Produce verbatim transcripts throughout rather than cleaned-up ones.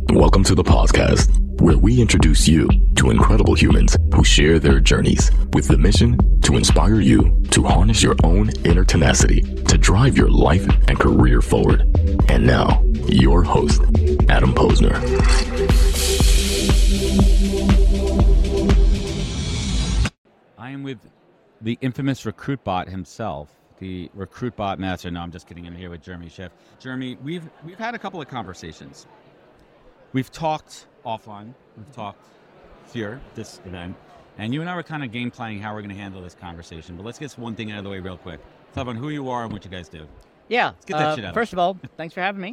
Welcome to the podcast, where we introduce you to incredible humans who share their journeys with the mission to inspire you to harness your own inner tenacity to drive your life and career forward. And now, your host, Adam Posner. I am with the infamous RecruitBot himself, the RecruitBot master. No, I'm just kidding. I'm here with Jeremy Schiff. Jeremy, we've we've had a couple of conversations. We've talked offline. We've talked here, this event. And you and I were kind of game planning how we're going to handle this conversation. But let's get one thing out of the way real quick. Talk about who you are and what you guys do. Yeah. Let's get that uh, shit out. First of all, thanks for having me.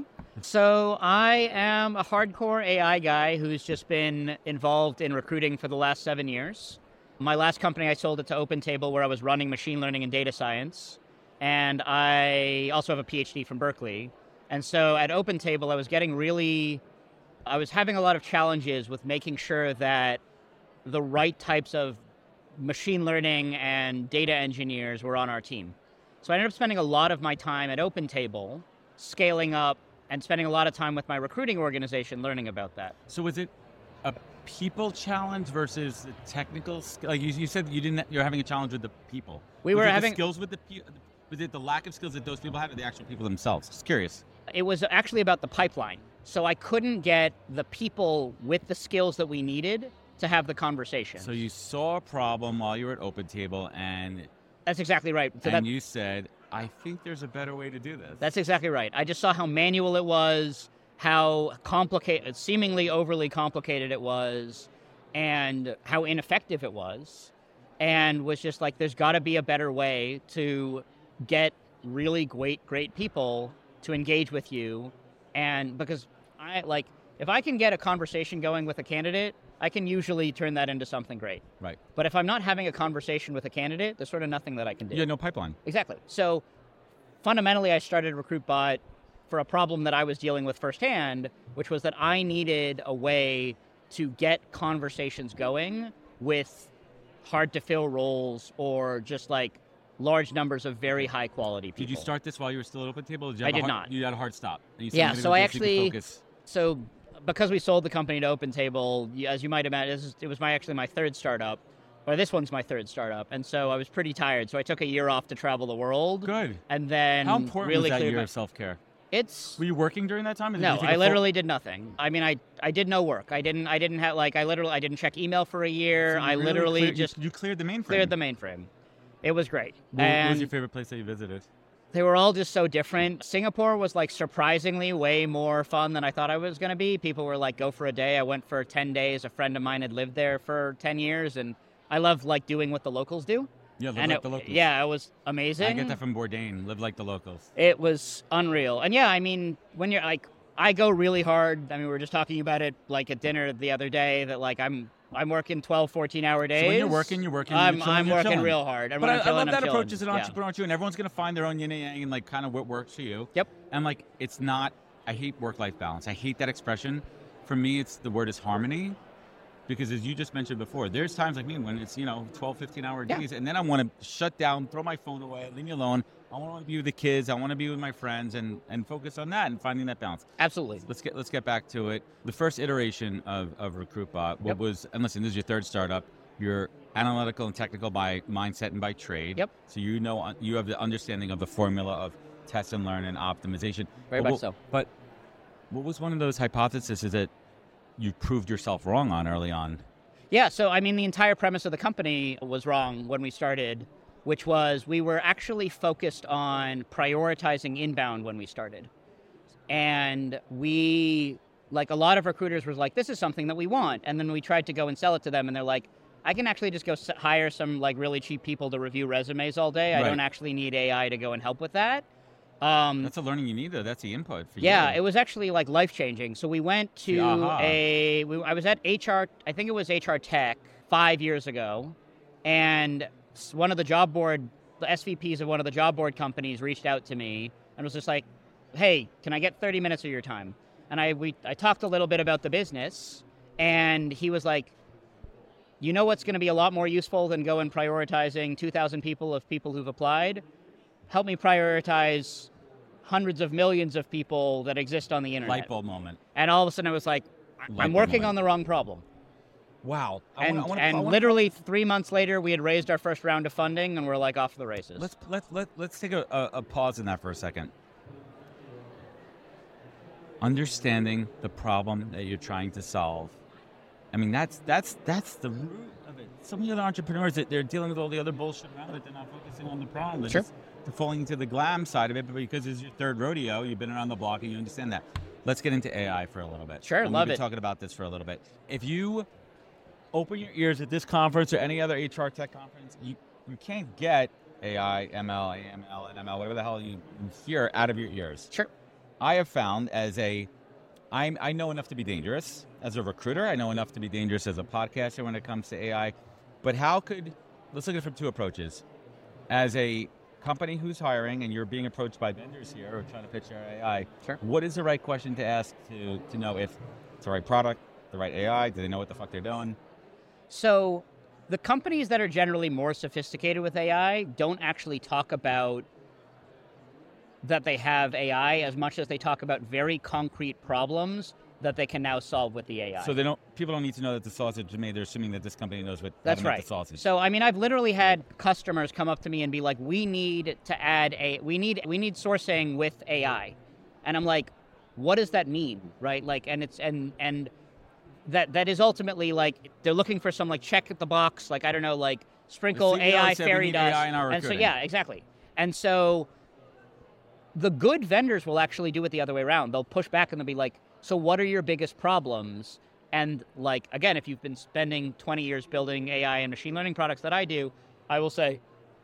So I am a hardcore A I guy who's just been involved in recruiting for the last seven years. My last company, I sold it to OpenTable, where I was running machine learning and data science. And I also have a P H D from Berkeley. And so at OpenTable, I was getting really... I was having a lot of challenges with making sure that the right types of machine learning and data engineers were on our team. So I ended up spending a lot of my time at OpenTable, scaling up and spending a lot of time with my recruiting organization learning about that. So was it a people challenge versus a technical skill? Like you, you said you didn't, you're having a challenge with the people. We was were it having the skills with the people. Was it the lack of skills that those people had or the actual people themselves? Just curious. It was actually about the pipeline. So I couldn't get the people with the skills that we needed to have the conversation. So you saw a problem while you were at OpenTable, and that's exactly right. So and that, you said, I think there's a better way to do this. That's exactly right. I just saw how manual it was, how complicated, seemingly overly complicated it was, and how ineffective it was, and was just like, there's got to be a better way to get really great, great people to engage with you. And because I like, if I can get a conversation going with a candidate, I can usually turn that into something great. Right. But if I'm not having a conversation with a candidate, there's sort of nothing that I can do. Yeah, no pipeline. Exactly. So fundamentally, I started RecruitBot for a problem that I was dealing with firsthand, which was that I needed a way to get conversations going with hard to fill roles or just like large numbers of very high quality people. Did you start this while you were still at OpenTable? Did you I have did a hard, not. You had a hard stop. And you said Yeah, you're gonna so go I do actually, focus. so because we sold the company to OpenTable, as you might imagine, this is, it was my actually my third startup, or this one's my third startup, and so I was pretty tired, so I took a year off to travel the world. Good. And then How important really was that cleared year my, of self-care? It's... Were you working during that time? Or did No, you take I a literally did nothing. I mean, I I did no work. I didn't I didn't have like I literally I didn't check email for a year. full, so I you really literally cleared, just you, you cleared the mainframe. cleared the mainframe. It was great. What, and what was your favorite place that you visited? they were all just so different. Singapore was like surprisingly way more fun than I thought I was going to be. People were like, go for a day. I went for ten days. A friend of mine had lived there for ten years, and I love like doing what the locals do. Yeah, live and like it, the locals. Yeah, it was amazing. I get that from Bourdain. Live like the locals. It was unreal. And yeah, I mean, when you're like, I go really hard. I mean, we were just talking about it like at dinner the other day that like I'm I'm working twelve, fourteen hour days. So when you're working, you're working. I'm, you're chilling, I'm you're working chilling. real hard. And But when I, I'm chilling, I love that I'm approach chilling. as an Yeah. entrepreneur too, and everyone's going to find their own yin and yang and like kind of what works for you. Yep. And like, it's not, I hate work-life balance. I hate that expression. For me, it's the word is harmony. Because as you just mentioned before, there's times like me when it's, you know, twelve, fifteen hour Yeah. days, and then I want to shut down, throw my phone away, leave me alone. I want to be with the kids. I want to be with my friends and, and focus on that and finding that balance. Absolutely. Let's get let's get back to it. The first iteration of, of RecruitBot, what Yep. was, and listen, this is your third startup. You're analytical and technical by mindset and by trade. Yep. So you know, you have the understanding of the formula of test and learn and optimization. Very but much what, so. But what was one of those hypotheses that you proved yourself wrong on early on? Yeah, so I mean, the entire premise of the company was wrong when we started, which was we were actually focused on prioritizing inbound when we started. And we, like a lot of recruiters were like, this is something that we want. And then we tried to go and sell it to them, and they're like, I can actually just go s- hire some like really cheap people to review resumes all day. I Right. don't actually need A I to go and help with that. Um, That's the learning you need, though. That's the input for yeah, you. it was actually like life changing. So we went to The aha. a. We, I was at H R. I think it was H R Tech five years ago, and s- one of the job board, the S V Ps of one of the job board companies reached out to me and was just like, "Hey, can I get thirty minutes of your time?" And I we I talked a little bit about the business, and he was like, "You know what's going to be a lot more useful than going prioritizing two thousand people of people who've applied? Help me prioritize hundreds of millions of people that exist on the internet." Light bulb moment. And all of a sudden I was like, I'm working on the wrong problem. Wow. I And, wanna, I wanna, and I wanna, literally three months later, we had raised our first round of funding, and we're like off to the races. Let's let let let's take a, a, a pause in that for a second. Understanding the problem that you're trying to solve. I mean, that's that's that's the root of it. So many other entrepreneurs that they're dealing with all the other bullshit around it. They're not focusing on the problem. They're Sure. just they're falling into the glam side of it. But because it's your third rodeo, you've been around the block and you understand that. Let's get into A I for a little bit. Sure, and love we've been it. talking about this for a little bit. If you open your ears at this conference or any other H R tech conference, you, you can't get A I, M L, A M L, N M L, whatever the hell you hear out of your ears. Sure. I have found as a, I'm, I know enough to be dangerous as a recruiter. I know enough to be dangerous as a podcaster when it comes to A I. But how could, let's look at it from two approaches. As a company who's hiring and you're being approached by vendors here or trying to pitch your A I, Sure. what is the right question to ask to, to know if it's the right product, the right A I, do they know what the fuck they're doing? So the companies that are generally more sophisticated with A I don't actually talk about that they have A I as much as they talk about very concrete problems that they can now solve with the A I. So they don't. People don't need to know that the sausage is made. They're assuming that this company knows what how That's to make right. the sausage. So I mean, I've literally had customers come up to me and be like, "We need to add a we need we need sourcing with A I," and I'm like, "What does that mean?" Right? Like, and it's and and that that is ultimately like they're looking for some like check at the box, like I don't know, like sprinkle The C E O A I said we fairy need dust, A I in our and so recruiting. yeah, exactly. And so the good vendors will actually do it the other way around. They'll push back and they'll be like, "So what are your biggest problems?" And like, again, if you've been spending twenty years building A I and machine learning products that I do, I will say,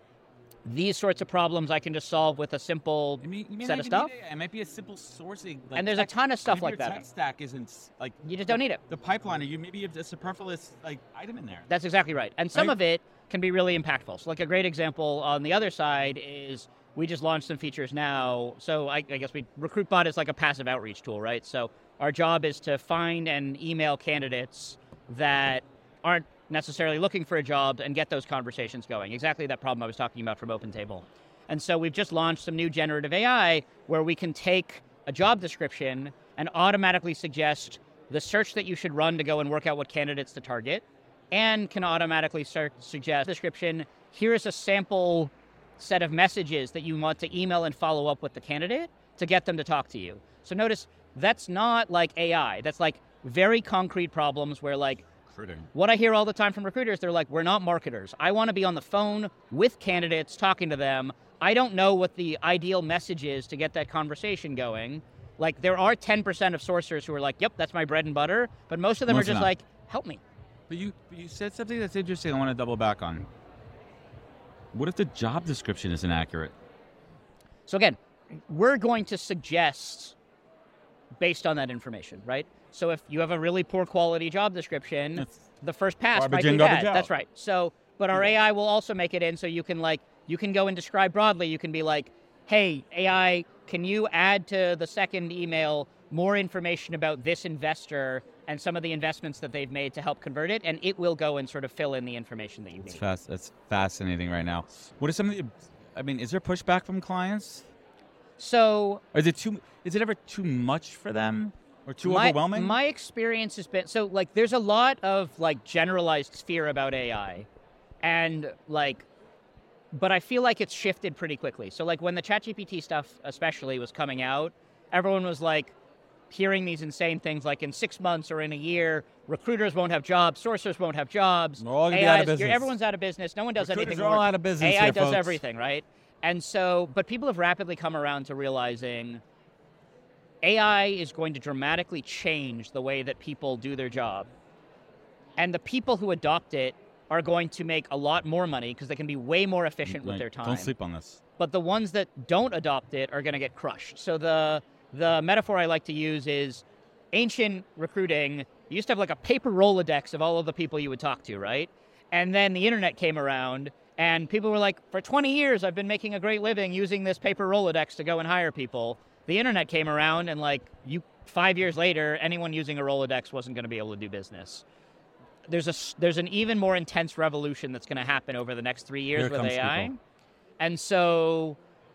these sorts of problems I can just solve with a simple I mean, you may set not of even stuff. need A I. It might be a simple sourcing. Like And there's a tech- ton of stuff maybe like your that. Tech stack isn't like You just don't need it. the pipeline. Or you maybe you have a superfluous like item in there. That's exactly right. And some Right. of it can be really impactful. So like a great example on the other side is we just launched some features now. So I, I guess we RecruitBot is like a passive outreach tool, right? So our job is to find and email candidates that aren't necessarily looking for a job and get those conversations going. Exactly that problem I was talking about from OpenTable. And so we've just launched some new generative A I where we can take a job description and automatically suggest the search that you should run to go and work out what candidates to target, and can automatically start suggest description, here's a sample set of messages that you want to email and follow up with the candidate to get them to talk to you. So notice that's not like A I. That's like very concrete problems where like Recruiting. what I hear all the time from recruiters, they're like, we're not marketers. I want to be on the phone with candidates talking to them. I don't know what the ideal message is to get that conversation going. Like there are ten percent of sourcers who are like, yep, that's my bread and butter. But most of them Most are are just not. like, help me. But you but you said something that's interesting. I want to double back on. What if the job description isn't accurate? So again, we're going to suggest based on that information, right? So if you have a really poor quality job description, That's the first pass might garbage be in, garbage bad. out. That's right. So, but our A I will also make it in so you can like, you can go and describe broadly. You can be like, hey, A I, can you add to the second email more information about this investor and some of the investments that they've made to help convert it? And it will go and sort of fill in the information that you It's need. fast. That's fascinating right now. What are some of the? I mean, is there pushback from clients? So Or is it too? Is it ever too much for them, or too my, overwhelming? My experience has been so like there's a lot of like generalized fear about A I, and like, but I feel like it's shifted pretty quickly. So like when the ChatGPT stuff especially was coming out, everyone was like hearing these insane things like in six months or in a year, recruiters won't have jobs, sourcers won't have jobs. We're all gonna be A Is out of business. you're- Everyone's out of business. No one does Recruiters anything. are all work. out of business A I here, does folks. everything, right? And so, but people have rapidly come around to realizing A I is going to dramatically change the way that people do their job. And the people who adopt it are going to make a lot more money because they can be way more efficient with Like, their time. Don't sleep on this. But the ones that don't adopt it are going to get crushed. So the the metaphor I like to use is ancient recruiting. You used to have like a paper Rolodex of all of the people you would talk to, right? And then the internet came around and people were like, for twenty years, I've been making a great living using this paper Rolodex to go and hire people. The internet came around and like you, five years later, anyone using a Rolodex wasn't going to be able to do business. There's a there's an even more intense revolution that's going to happen over the next three years Here with comes A I. people. And so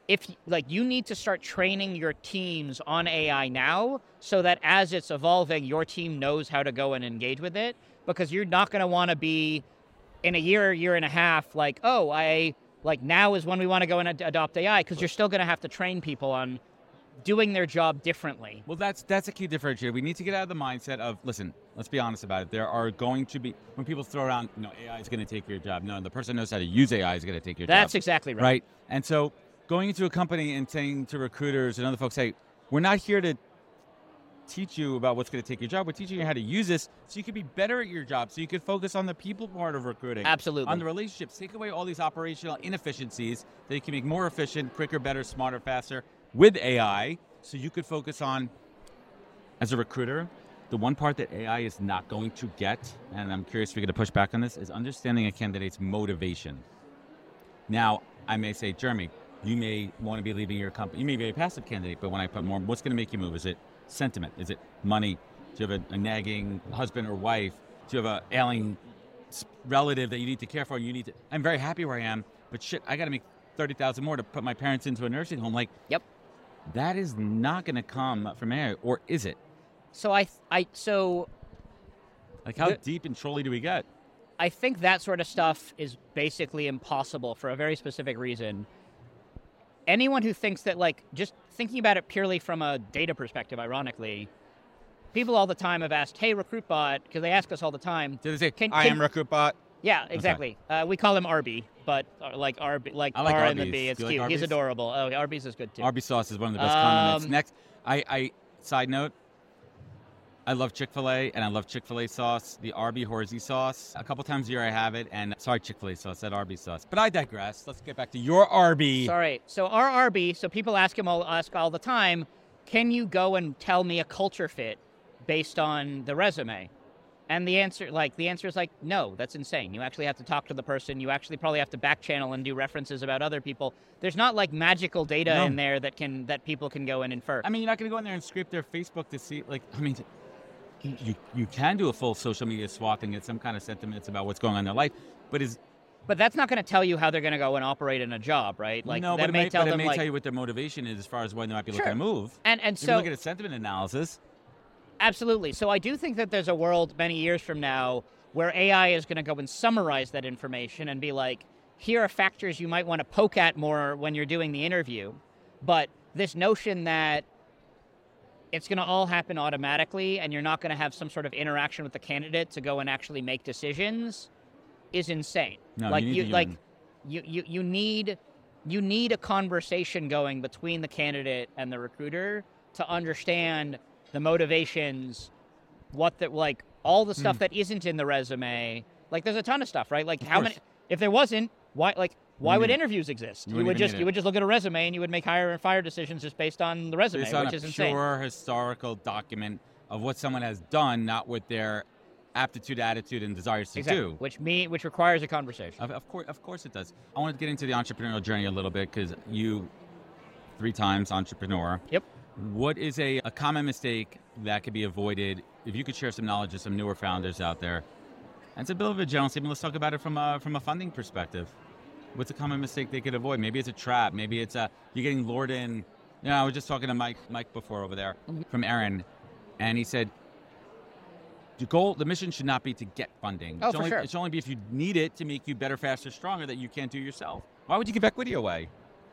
if like you need to start training your teams on A I now so that as it's evolving, your team knows how to go and engage with it, because you're not going to want to be in a year, year and a half, like, oh, I like now is when we want to go and ad- adopt A I, because you're still going to have to train people on doing their job differently. Well, that's that's a key differentiator. We need to get out of the mindset of, listen, let's be honest about it. There are going to be, when people throw around, you know, A I is going to take your job. No, the person who knows how to use A I is going to take your That's job. That's exactly right. Right? And so going into a company and saying to recruiters and other folks, hey, we're not here to teach you about what's going to take your job. We're teaching you how to use this so you can be better at your job, so you can focus on the people part of recruiting. Absolutely. On the relationships. Take away all these operational inefficiencies that you can make more efficient, quicker, better, smarter, faster with A I, so you could focus on, as a recruiter, the one part that A I is not going to get, and I'm curious if you're going to push back on this, is understanding a candidate's motivation. Now, I may say, Jeremy, you may want to be leaving your company. You may be a passive candidate, but when I put more, what's going to make you move? Is it sentiment? Is it money? Do you have a, a nagging husband or wife? Do you have an ailing relative that you need to care for? You need to. I'm very happy where I am, but shit, I got to make thirty thousand more to put my parents into a nursing home. Like, Yep. that is not going to come from A I, or is it? So I, I, so Like, how The- deep and trolly do we get? I think that sort of stuff is basically impossible for a very specific reason. Anyone who thinks that, like, just thinking about it purely from a data perspective, ironically, people all the time have asked, hey, RecruitBot, because they ask us all the time. Do they say, Can- I can- am RecruitBot? Yeah, exactly. Uh, we call him Arby, but uh, like Arby, like I like R and the Arby's. B. It's Do you like cute. He's Arby's? adorable. Oh, Arby's is good too. Arby's sauce is one of the best Um, condiments. Next, I, I side note, I love Chick-fil-A, and I love Chick-fil-A sauce, the Arby Horsey sauce. A couple times a year I have it, and sorry, Chick-fil-A sauce, that Arby sauce. But I digress. Let's get back to your Arby. Sorry. So our Arby, so people ask him all ask all the time, can you go and tell me a culture fit based on the resume? And the answer, like the answer is like, no, that's insane. You actually have to talk to the person. You actually probably have to back channel and do references about other people. There's not like magical data No. in there that can that people can go and infer. I mean, you're not going to go in there and scrape their Facebook to see, like, I mean, you you can do a full social media swat and get some kind of sentiments about what's going on in their life, but is But that's not going to tell you how they're going to go and operate in a job, right? Like no, that but it may may, tell but it them may like tell you what their motivation is as far as when they might be Sure. looking to move. and and If you so look at a sentiment analysis, absolutely. So I do think that there's a world many years from now where A I is going to go and summarize that information and be like, here are factors you might want to poke at more when you're doing the interview. But this notion that it's going to all happen automatically and you're not going to have some sort of interaction with the candidate to go and actually make decisions is insane. No, like you need you the like human. you, you you need you need a conversation going between the candidate and the recruiter to understand the motivations, what that like all the stuff that isn't in the resume. Like there's a ton of stuff, right? Like Of how many course. if there wasn't, why like why You would need it. interviews exist? You You, wouldn't would even just need you it. would just look at a resume and you would make hire and fire decisions just based on the resume, based on which a is insane. pure historical document of what someone has done, not what their aptitude, attitude, and desires to Exactly. do. Which me which requires a conversation. Of, of course, of course it does. I want to get into the entrepreneurial journey a little bit because you, three times entrepreneur. Yep. What is a, a common mistake that could be avoided if you could share some knowledge of some newer founders out there? And it's a bit of a general statement. Let's talk about it from a, from a funding perspective. What's a common mistake they could avoid? Maybe it's a trap. Maybe it's a, you're getting lured in. You know, I was just talking to Mike, Mike before over there from Aaron, and he said, the goal, the mission should not be to get funding. Oh, it should for only, sure. It should only be if you need it to make you better, faster, stronger that you can't do yourself. Why would you give equity away?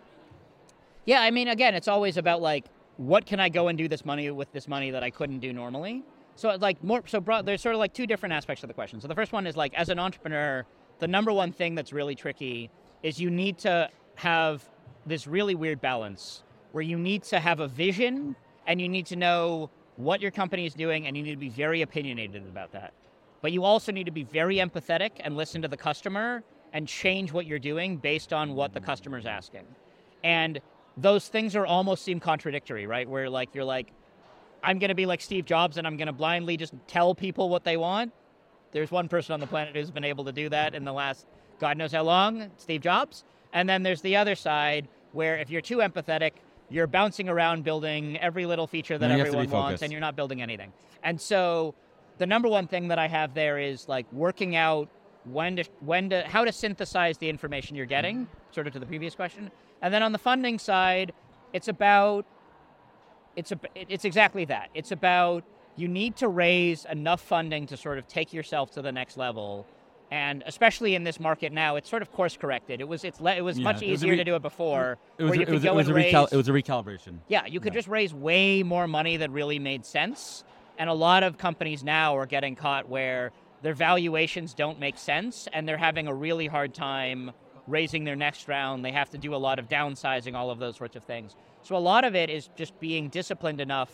Yeah, I mean, again, it's always about like, what can I go and do this money with this money that I couldn't do normally? So it's like more, so broad, there's sort of like two different aspects of the question. So the first one is like, as an entrepreneur, the number one thing that's really tricky is you need to have this really weird balance where you need to have a vision and you need to know what your company is doing and you need to be very opinionated about that. But you also need to be very empathetic and listen to the customer and change what you're doing based on what the customer's asking. And those things are almost seem contradictory, right? Where like you're like, I'm going to be like Steve Jobs and I'm going to blindly just tell people what they want. There's one person on the planet who's been able to do that in the last God knows how long, Steve Jobs. And then there's the other side where if you're too empathetic, you're bouncing around building every little feature that No, you have to be everyone wants focused. and you're not building anything. And so the number one thing that I have there is like working out when to, when to, how to synthesize the information you're getting, sort of to the previous question, And then on the funding side, it's about, it's a, it's exactly that. It's about you need to raise enough funding to sort of take yourself to the next level. And especially in this market now, it's sort of course corrected. It was it's le- it was Yeah, much it was a easier re- to do it before. It was, where you it could was, go it was and a recal- raise, it was a recalibration. yeah, you could Yeah. just raise way more money that really made sense. And a lot of companies now are getting caught where their valuations don't make sense, and they're having a really hard time raising their next round. They have to do a lot of downsizing, all of those sorts of things. So a lot of it is just being disciplined enough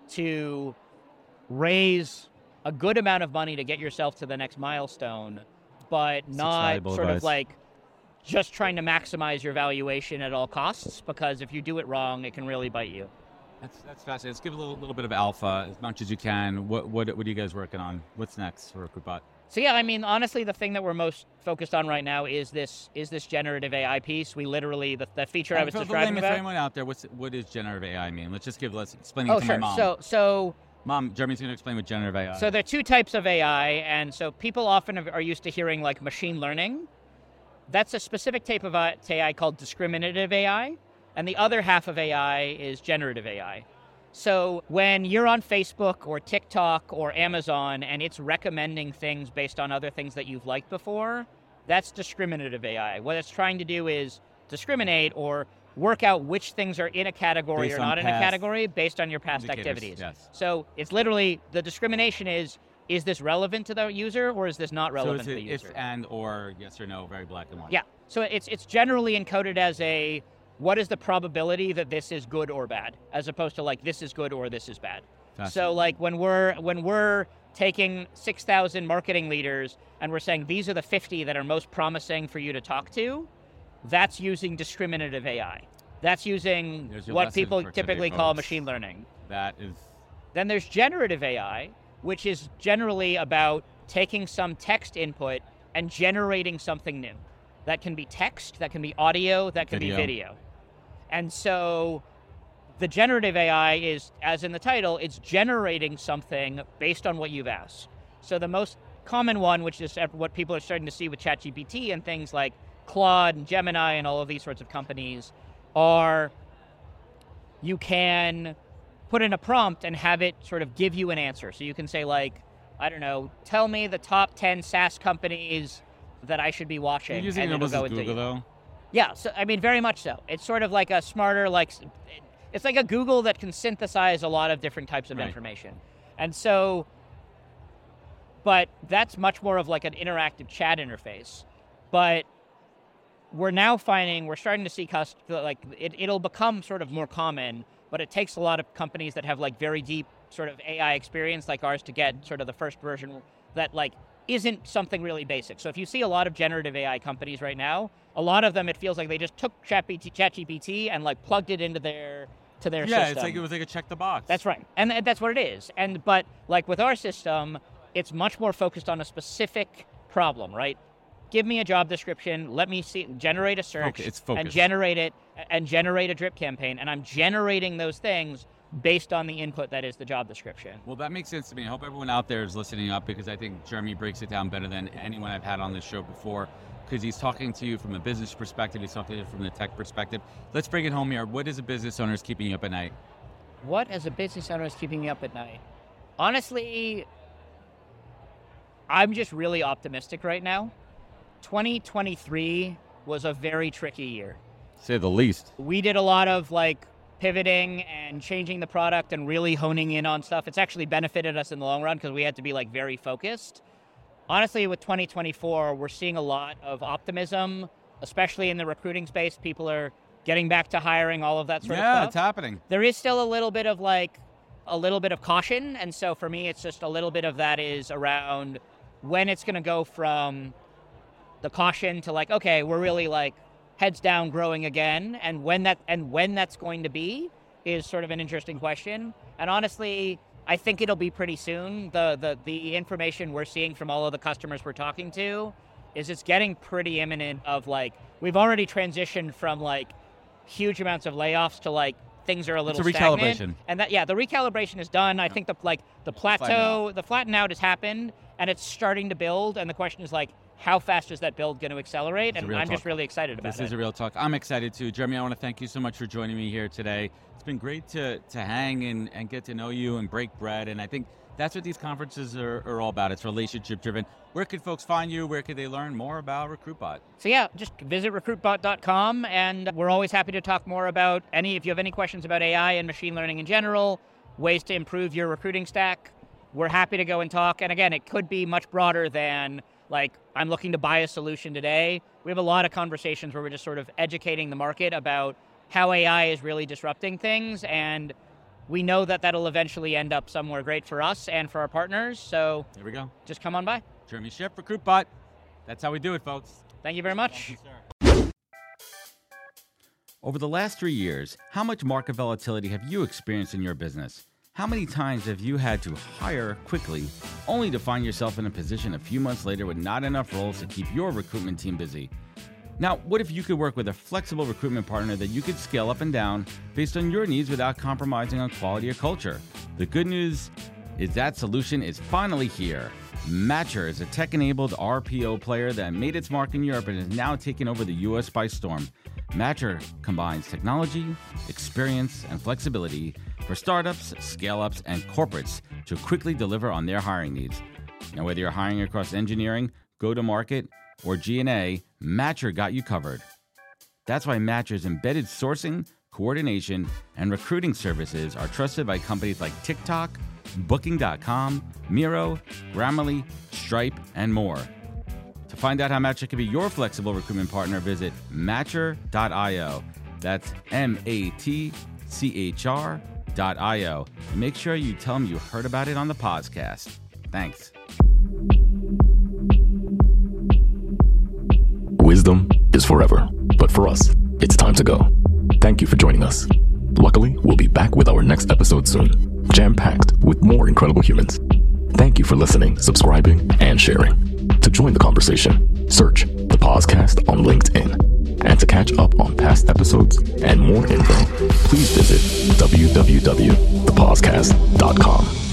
to raise a good amount of money to get yourself to the next milestone, but not valuable sort advice. of like just trying to maximize your valuation at all costs, because if you do it wrong, it can really bite you. That's that's fascinating. Let's give a little little bit of alpha as much as you can. What what what are you guys working on? What's next for RecruitBot? So yeah, I mean, honestly, the thing that we're most focused on right now is this is this generative A I piece. We literally, the, the feature I was for the describing layman, about. for anyone out there, what's what does generative A I mean? Let's just give let's explain it Oh, to sure. my mom. So so Mom, Jeremy's going to explain what generative A I. So there are two types of A I, and so people often have- are used to hearing like machine learning. That's a specific type of A I called discriminative A I, and the other half of A I is generative A I. So when you're on Facebook or TikTok or Amazon and it's recommending things based on other things that you've liked before, that's discriminative A I. What it's trying to do is discriminate or work out which things are in a category Based or on not in a past category based on your past indicators, activities. yes. So it's literally, the discrimination is, is this relevant to the user or is this not so relevant it's to a the user? if and or yes or no, very black and white. Yeah. So it's it's generally encoded as a, what is the probability that this is good or bad, as opposed to like this is good or this is bad. Fascinating. So like when we're when we're taking six thousand marketing leaders and we're saying these are the fifty that are most promising for you to talk to, that's using discriminative A I. That's using There's your what lesson people for today, typically call folks. machine learning. That is Then there's generative A I, which is generally about taking some text input and generating something new. That can be text, that can be audio, that can Video. be video. And so the generative A I is, as in the title, it's generating something based on what you've asked. So the most common one, which is what people are starting to see with ChatGPT and things like Claude and Gemini and all of these sorts of companies, are you can put in a prompt and have it sort of give you an answer. So you can say like, I don't know, tell me the top ten SaaS companies that I should be watching. You're using and it it'll almost go as into Google though. Yeah, so I mean, very much so. It's sort of like a smarter, like, it's like a Google that can synthesize a lot of different types of Right. information. And so, but that's much more of like an interactive chat interface. But we're now finding, we're starting to see, cust- like, it, it'll become sort of more common, but it takes a lot of companies that have like very deep sort of A I experience like ours to get sort of the first version that like isn't something really basic. So if you see a lot of generative A I companies right now, a lot of them, it feels like they just took ChatGPT, ChatGPT and like plugged it into their to their Yeah, system. it's like it was like a check the box. That's right, and th- that's what it is. And but like with our system, it's much more focused on a specific problem, right? Give me a job description. Let me see, generate a search, Focus- it's and focused. generate it, and generate a drip campaign. And I'm generating those things based on the input that is the job description. Well, that makes sense to me. I hope everyone out there is listening up because I think Jeremy breaks it down better than anyone I've had on this show before because he's talking to you from a business perspective. He's talking to you from the tech perspective. Let's bring it home here. What is a business owner is keeping you up at night? What, as a business owner, is keeping me up at night? Honestly, I'm just really optimistic right now. twenty twenty-three was a very tricky year. Say the least. We did a lot of like pivoting and changing the product and really honing in on stuff. It's actually benefited us in the long run because we had to be like very focused. Honestly, with twenty twenty-four, we're seeing a lot of optimism, especially in the recruiting space. People are getting back to hiring, all of that sort Yeah, of it's stuff. happening. There is still a little bit of like, a little bit of caution. And so for me, it's just a little bit of that is around when it's going to go from the caution to like, okay, we're really like heads down growing again. And when that, and when that's going to be is sort of an interesting question. And honestly, I think it'll be pretty soon. The, the, the information we're seeing from all of the customers we're talking to is it's getting pretty imminent of like, we've already transitioned from like huge amounts of layoffs to like things are a little It's a stagnant. recalibration. And that, yeah, the recalibration is done. I think the like the Flatten plateau, the flatten out has happened and it's starting to build. And the question is like, how fast is that build going to accelerate? It's and I'm talk. just really excited about this it. This is a real talk. I'm excited too. Jeremy, I want to thank you so much for joining me here today. It's been great to to hang and, and get to know you and break bread. And I think that's what these conferences are, are all about. It's relationship driven. Where could folks find you? Where could they learn more about RecruitBot? So yeah, just visit recruit bot dot com, and we're always happy to talk more about any, if you have any questions about A I and machine learning in general, ways to improve your recruiting stack, we're happy to go and talk. And again, it could be much broader than like, I'm looking to buy a solution today. We have a lot of conversations where we're just sort of educating the market about how A I is really disrupting things, and we know that that'll eventually end up somewhere great for us and for our partners. So there we go. Just come on by. Jeremy Schiff, RecruitBot. That's how we do it, folks. Thank you very much. Thank you, sir. Over the last three years, how much market volatility have you experienced in your business? How many times have you had to hire quickly, only to find yourself in a position a few months later with not enough roles to keep your recruitment team busy? Now, what if you could work with a flexible recruitment partner that you could scale up and down based on your needs without compromising on quality or culture? The good news is that solution is finally here. Matcher is a tech-enabled R P O player that made its mark in Europe and is now taking over the U S by storm. Matcher combines technology, experience, and flexibility for startups, scale-ups, and corporates to quickly deliver on their hiring needs. Now, whether you're hiring across engineering, go-to-market, or G and A, Matcher got you covered. That's why Matcher's embedded sourcing, coordination, and recruiting services are trusted by companies like TikTok, Booking dot com, Miro, Grammarly, Stripe, and more. To find out how Matcher can be your flexible recruitment partner, visit matcher dot io. That's M A T C H R dot I O. And make sure you tell them you heard about it on the podcast. Thanks. Wisdom is forever, but for us, it's time to go. Thank you for joining us. Luckily, we'll be back with our next episode soon, jam-packed with more incredible humans. Thank you for listening, subscribing, and sharing. To join the conversation, search the podcast on LinkedIn. And to catch up on past episodes and more info, please visit w w w dot the podcast dot com.